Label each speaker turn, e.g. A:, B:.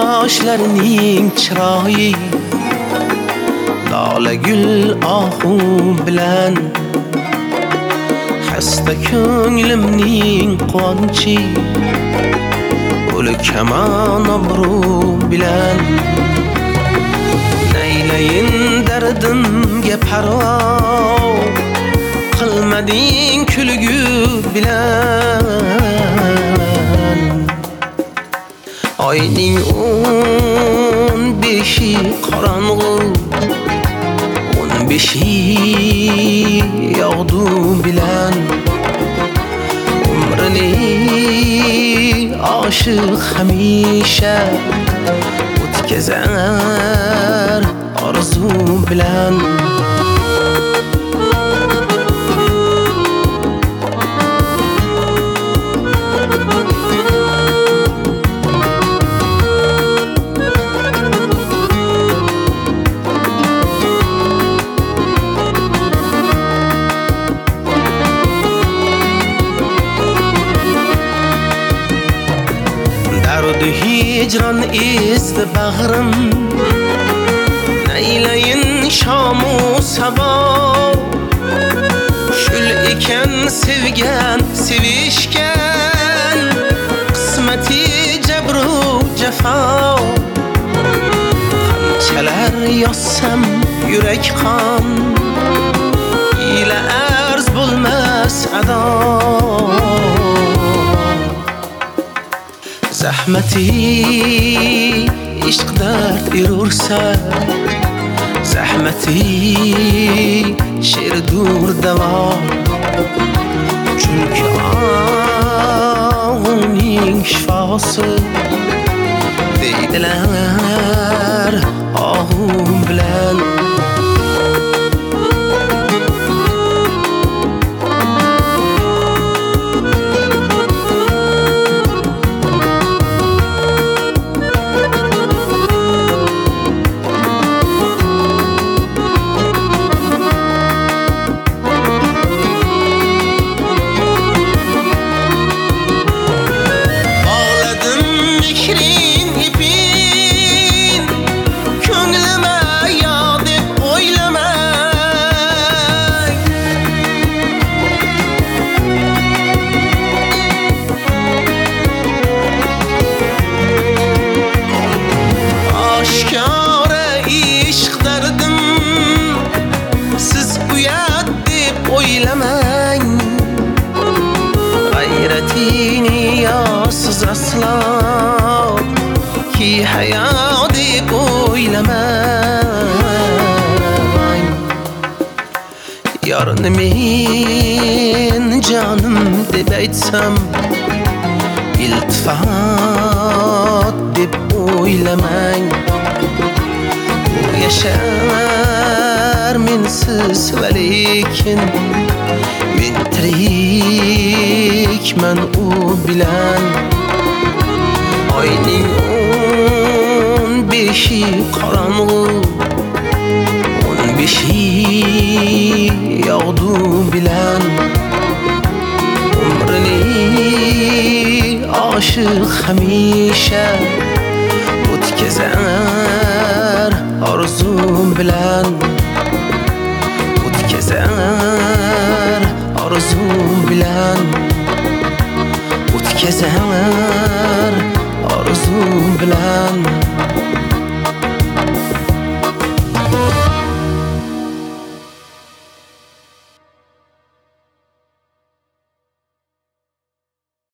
A: Yoshlarning chiroyi lola gul ohu bilan xasta ko'nglimning quvonchi o'lkaman obro' bilan naylayin dardimga parvo qilmading kulgu bilan oyning 15 qorong'u 15 yog'du bilan umrini oshiq hamisha o'tkazar orzu bilan Dardu hicran ist bag'rim naylayin shamu sabo shul ekan sevgan sevishgan qismati jabru jafo qanchalar yossam yurak qon ila arz bo'lmas ado zahmati ishq dard erursa zahmati she'rdur davo chunki uning shifosi deydilar ohum bilan g'ayratini yossiz aslo ki hayot deb o'ylamang yorni men jonim deb aytsam iltifot deb o'ylamang u yashar mensiz va lekin men tirikman u bilan oyning 15 qorong'u 15 yog'du bilan umrini oshiq hamisha o'tkazar orzu bilan o'tkazar orzu bilan o'tkazar orzu bilan